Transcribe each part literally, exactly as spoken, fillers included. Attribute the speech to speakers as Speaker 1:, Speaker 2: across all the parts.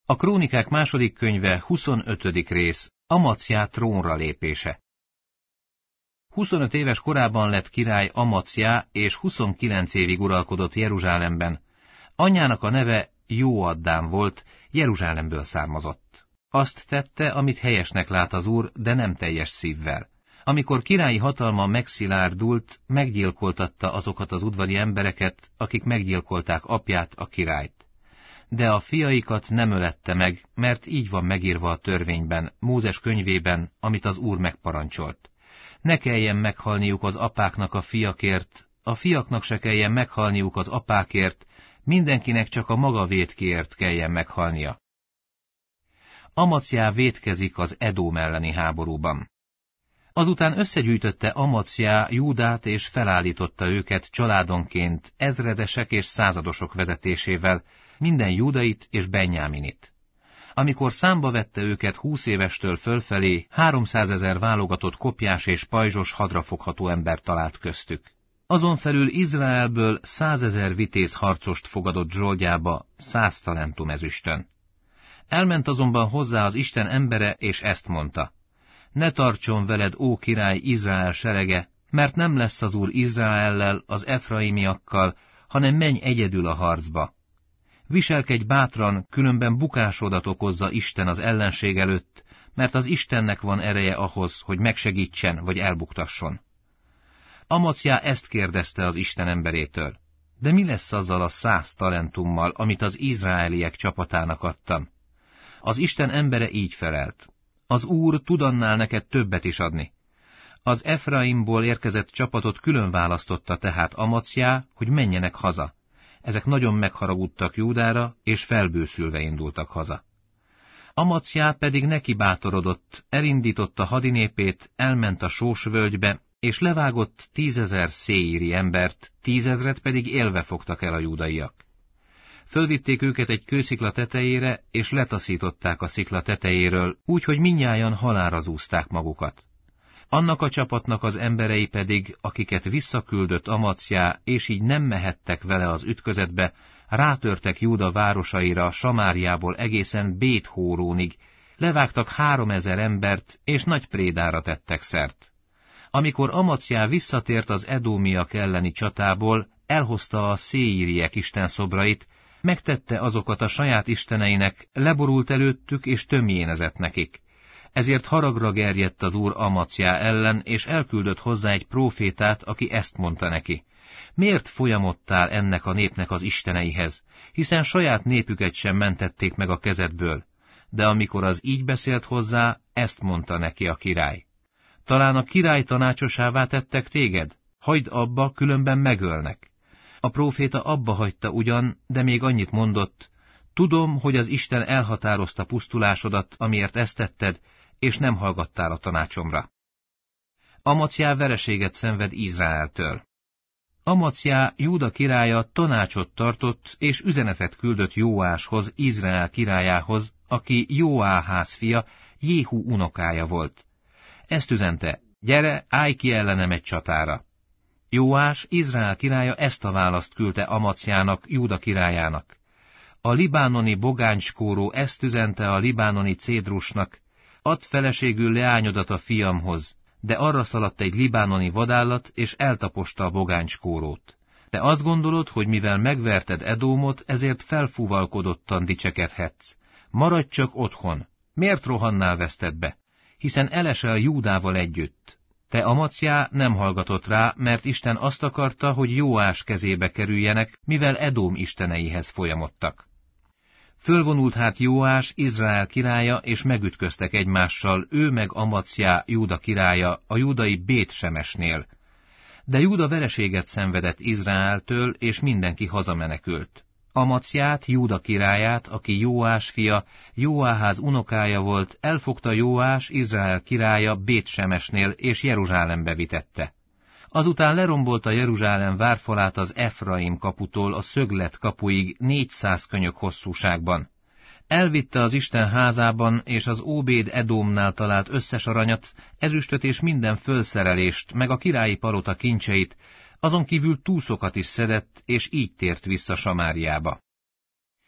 Speaker 1: A Krónikák második könyve huszonötödik rész, Amacjá trónra lépése. huszonöt éves korában lett király Amacjá, és huszonkilenc évig uralkodott Jeruzsálemben. Anyjának a neve Jóaddám volt, Jeruzsálemből származott. Azt tette, amit helyesnek lát az Úr, de nem teljes szívvel. Amikor királyi hatalma megszilárdult, meggyilkoltatta azokat az udvari embereket, akik meggyilkolták apját, a királyt. De a fiaikat nem ölette meg, mert így van megírva a törvényben, Mózes könyvében, amit az Úr megparancsolt. Ne kelljen meghalniuk az apáknak a fiakért, a fiaknak se kelljen meghalniuk az apákért, mindenkinek csak a maga vétkéért kelljen meghalnia. Amacjá vétkezik az Edóm elleni háborúban. Azután összegyűjtötte Amacjá Júdát és felállította őket családonként, ezredesek és századosok vezetésével, minden júdait és benjáminit. Amikor számba vette őket húsz évestől fölfelé, háromszázezer válogatott kopjás és pajzsos hadrafogható ember talált köztük. Azon felül Izraelből százezer vitéz harcost fogadott zsoldjába, száz talentum ezüstön. Elment azonban hozzá az Isten embere, és ezt mondta: ne tartson veled, ó király, Izrael serege, mert nem lesz az Úr Izraellel, az efraimiakkal, hanem menj egyedül a harcba. Viselkedj bátran, különben bukásodat okozza Isten az ellenség előtt, mert az Istennek van ereje ahhoz, hogy megsegítsen vagy elbuktasson. Amacjá ezt kérdezte az Isten emberétől: de mi lesz azzal a száz talentummal, amit az izraeliek csapatának adtam? Az Isten embere így felelt: az Úr tud annál neked többet is adni. Az Efraimból érkezett csapatot külön választotta tehát Amacjá, hogy menjenek haza. Ezek nagyon megharagudtak Júdára, és felbőszülve indultak haza. Amacjá pedig neki bátorodott, elindította hadinépét, elment a Sós-völgybe, és levágott tízezer széíri embert, tízezret pedig élve fogtak el a júdaiak. Fölvitték őket egy kőszikla tetejére, és letaszították a szikla tetejéről, úgy, hogy mindnyájan halálra zúzták magukat. Annak a csapatnak az emberei pedig, akiket visszaküldött Amacjá, és így nem mehettek vele az ütközetbe, rátörtek Júda városaira, Samáriából egészen Bét-hórónig, levágtak háromezer embert, és nagy prédára tettek szert. Amikor Amacjá visszatért az edómiak elleni csatából, elhozta a széíriek istenszobrait, megtette azokat a saját isteneinek, leborult előttük és tömjénezett nekik. Ezért haragra gerjedt az Úr Amacjá ellen, és elküldött hozzá egy prófétát, aki ezt mondta neki: miért folyamodtál ennek a népnek az isteneihez, hiszen saját népüket sem mentették meg a kezedből? De amikor az így beszélt hozzá, ezt mondta neki a király: talán a király tanácsosává tettek téged? Hagyd abba, különben megölnek. A próféta abba hagyta ugyan, de még annyit mondott: tudom, hogy az Isten elhatározta pusztulásodat, amiért ezt tetted, és nem hallgattál a tanácsomra. Amacjá vereséget szenved Izraeltől. Amacjá, Júda királya tanácsot tartott, és üzenetet küldött Jóáshoz, Izrael királyához, aki Jóáház fia, Jéhu unokája volt. Ezt üzente: gyere, állj ki ellenem egy csatára. Jóás, Izrael királya ezt a választ küldte Amacjának, Júda királyának: a libánoni bogánckóró ezt üzente a libánoni cédrusnak: add feleségül leányodat a fiamhoz, de arra szaladt egy libánoni vadállat, és eltaposta a bogánckórót. Te azt gondolod, hogy mivel megverted Edómot, ezért felfúvalkodottan dicsekedhetsz. Maradj csak otthon. Miért rohannál vesztedbe? Hiszen elesel Júdával együtt. Te, Amacjá, nem hallgatott rá, mert Isten azt akarta, hogy Jóás kezébe kerüljenek, mivel Edóm isteneihez folyamodtak. Fölvonult hát Jóás, Izrael királya, és megütköztek egymással, ő meg Amacjá, Júda királya, a júdai Bét-semesnél. De Júda vereséget szenvedett Izraeltől, és mindenki hazamenekült. Amacját, Júda királyát, aki Jóás fia, Jóáház unokája volt, elfogta Jóás, Izrael királya Bét-semesnél, és Jeruzsálembe vitette. Azután lerombolta Jeruzsálem várfalát az Efraim kaputól a Szöglet kapuig négyszáz könyök hosszúságban. Elvitte az Isten házában és az Óbéd Edómnál talált összes aranyat, ezüstöt és minden fölszerelést, meg a királyi palota kincseit, azon kívül túszokat is szedett, és így tért vissza Samáriába.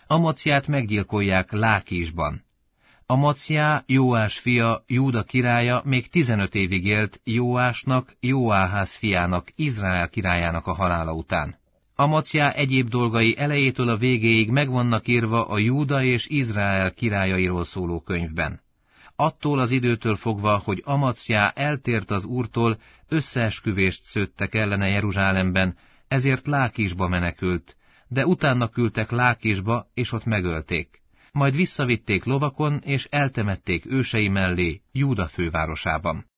Speaker 1: Amaciát meggyilkolják Lákisban. Amaciá, Jóás fia, Júda királya még tizenöt évig élt Jóásnak, Jóáház fiának, Izrael királyának a halála után. Amaciá egyéb dolgai elejétől a végéig meg vannak írva a Júda és Izrael királyairól szóló könyvben. Attól az időtől fogva, hogy Amaciá eltért az Úrtól, összeesküvést szőttek ellene Jeruzsálemben, ezért Lákisba menekült, de utána küldtek Lákisba, és ott megölték. Majd visszavitték lovakon, és eltemették ősei mellé, Júda fővárosában.